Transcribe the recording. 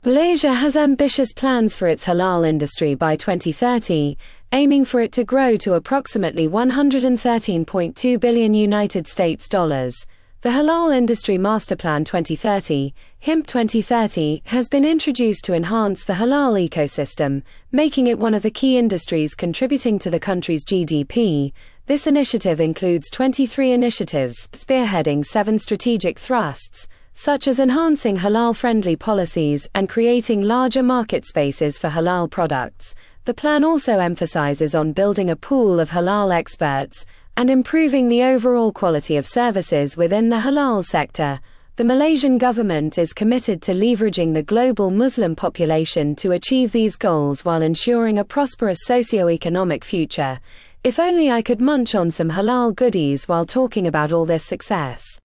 Malaysia has ambitious plans for its halal industry by 2030, aiming for it to grow to approximately $113.2 billion United States dollars. The Halal Industry Master Plan 2030, HIMP 2030, has been introduced to enhance the halal ecosystem, making it one of the key industries contributing to the country's GDP. This initiative includes 23 initiatives, spearheading 7 strategic thrusts, such as enhancing halal-friendly policies and creating larger market spaces for halal products. The plan also emphasizes on building a pool of halal experts and improving the overall quality of services within the halal sector. The Malaysian government is committed to leveraging the global Muslim population to achieve these goals while ensuring a prosperous socio-economic future. If only I could munch on some halal goodies while talking about all this success.